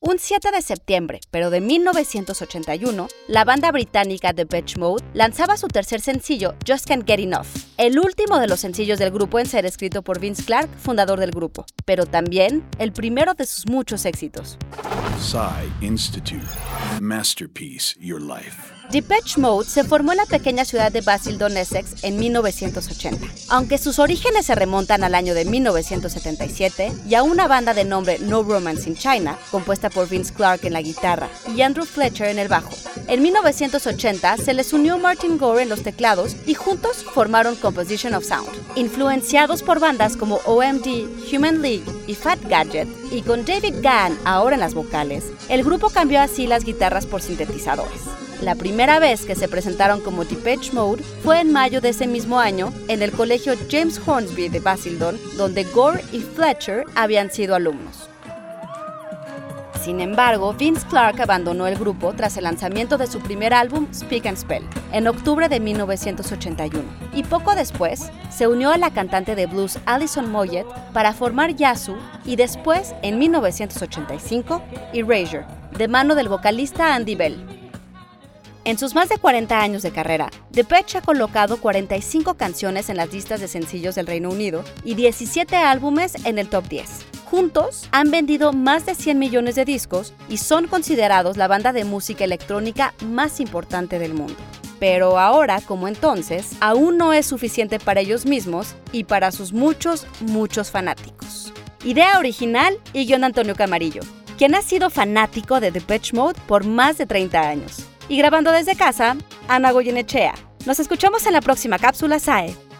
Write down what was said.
Un 7 de septiembre, pero de 1981, la banda británica Depeche Mode lanzaba su tercer sencillo, Just Can't Get Enough, el último de los sencillos del grupo en ser escrito por Vince Clarke, fundador del grupo, pero también el primero de sus muchos éxitos. Psy Institute. Masterpiece Your Life. Depeche Mode se formó en la pequeña ciudad de Basildon, Essex, en 1980. Aunque sus orígenes se remontan al año de 1977 y a una banda de nombre No Romance in China, compuesta por Vince Clarke en la guitarra y Andrew Fletcher en el bajo. En 1980 se les unió Martin Gore en los teclados y juntos formaron Composition of Sound. Influenciados por bandas como OMD, Human League y Fat Gadget, y con David Gahan ahora en las vocales, el grupo cambió así las guitarras por sintetizadores. La primera vez que se presentaron como Depeche Mode fue en mayo de ese mismo año en el colegio James Hornsby de Basildon, donde Gore y Fletcher habían sido alumnos. Sin embargo, Vince Clarke abandonó el grupo tras el lanzamiento de su primer álbum, Speak and Spell, en octubre de 1981, y poco después se unió a la cantante de blues Alison Moyet para formar Yazoo y después, en 1985, Erasure, de mano del vocalista Andy Bell. En sus más de 40 años de carrera, Depeche ha colocado 45 canciones en las listas de sencillos del Reino Unido y 17 álbumes en el top 10. Juntos, han vendido más de 100 millones de discos y son considerados la banda de música electrónica más importante del mundo. Pero ahora, como entonces, aún no es suficiente para ellos mismos y para sus muchos fanáticos. Idea original y guión de Antonio Camarillo, quien ha sido fanático de Depeche Mode por más de 30 años. Y grabando desde casa, Ana Goyenechea. Nos escuchamos en la próxima cápsula SAE.